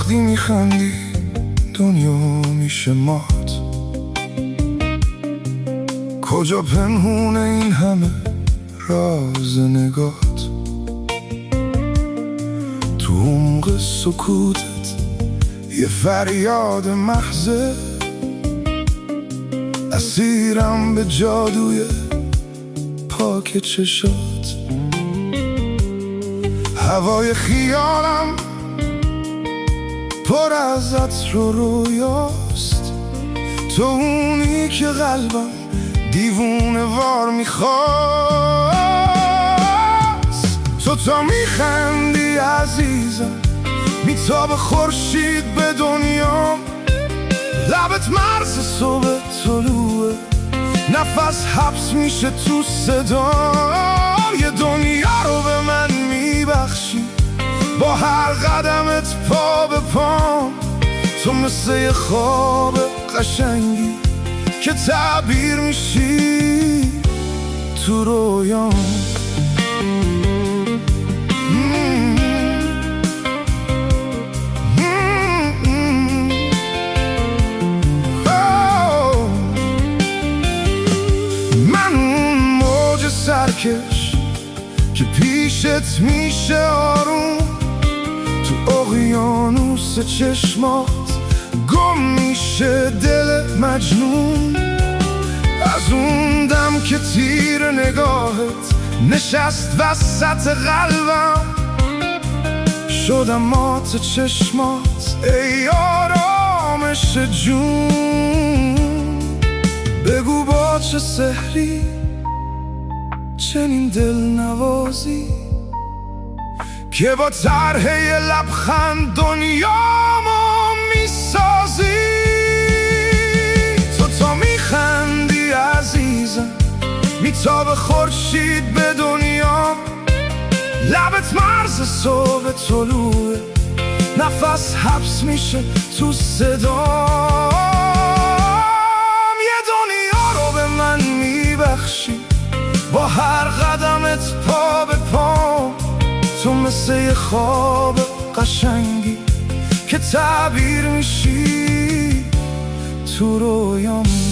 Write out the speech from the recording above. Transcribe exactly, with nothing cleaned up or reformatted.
وقتی میخندی دنیا میشه مات. کجا پنهونه این همه راز نگات؟ تو عمق سکوتت یه فریاد محضه، اسیرم به جادوی پاک چشات. هوای خیالم پر از عطر و رویاست، تو اونی که قلبم دیوونه وار میخواست. تو تا میخندی عزیزم میتابه خورشید به دنیا، لبت مرز صبح طلوعه، نفس حبس میشه تو صدام. یه دنیا رو به من میبخشی با هر قدمت پا به پام. تو مثل یه خواب قشنگی که تعبیر میشی تو رویام. من اون موج سرکش که پیشت میشه آروم، تو اقیانوس چشمات گم میشه دل مجنون. از اون دم که تیر نگاهت نشست وسط قلبم، شدم مات چشمات ای آرامش جون. بگو با چه سحری چنین دل نوازی که با طرح یه لبخند دنیامو میسازی. تو تا میخندی عزیزم میتابه خورشید به دنیا، لبت مرز صبح طلوعه، نفس حبس میشه تو صدام. یه دنیا رو به من میبخشی با هر قدمت پا به پام. تو مثل یه خواب قشنگی که تعبیر میشی تو رویام.